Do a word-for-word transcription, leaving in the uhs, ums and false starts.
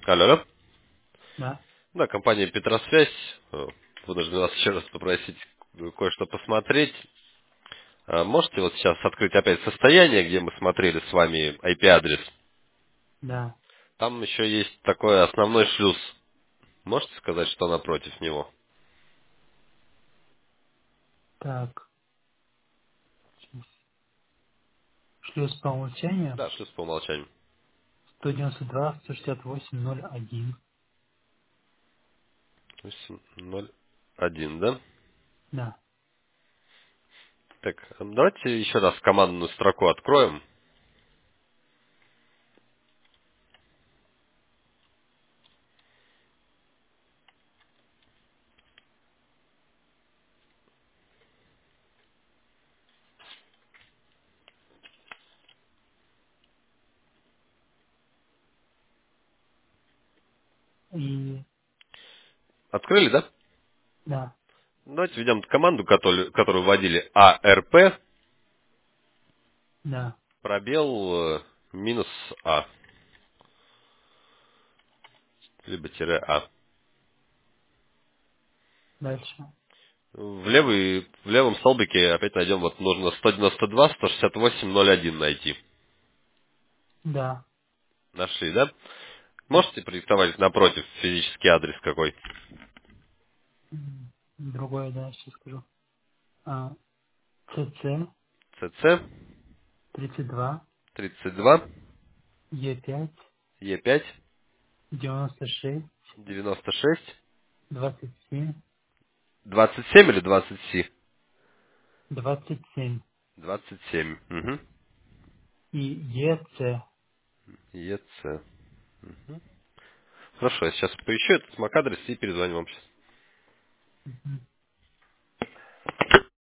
Алло, алло. Да, Да, компания Петросвязь. Э, Вынужден вас еще раз попросить кое-что посмотреть. А можете вот сейчас открыть опять состояние, где мы смотрели с вами ай пи-адрес? да. Там еще есть такой основной шлюз. Можете сказать, что напротив него? Так, сейчас. Шлюз по умолчанию Да, шлюз по умолчанию. сто девяносто два сто шестьдесят восемь ноль один. восемь ноль один, да? Да. Так, давайте еще раз командную строку откроем. И Открыли, да? да, Давайте введем команду, которую, которую вводили а эр пи, да. пробел э, минус А, либо тире А. Дальше. В, левый, в левом столбике опять найдем, вот нужно сто девяносто два сто шестьдесят восемь ноль один найти. Да. Нашли, да? Да. Можете продиктовать напротив физический адрес какой? М, Другое, да, сейчас скажу. А, ЦЦ ЦЦ тридцать два тридцать два Е пять Е пять девяносто шесть девяносто шесть двадцать семь двадцать семь или двадцать Си? двадцать семь двадцать семь. Угу. и ЕЦ. ЕЦ. Хорошо, я сейчас поищу этот эс эм эй-адрес и перезвоню вам сейчас.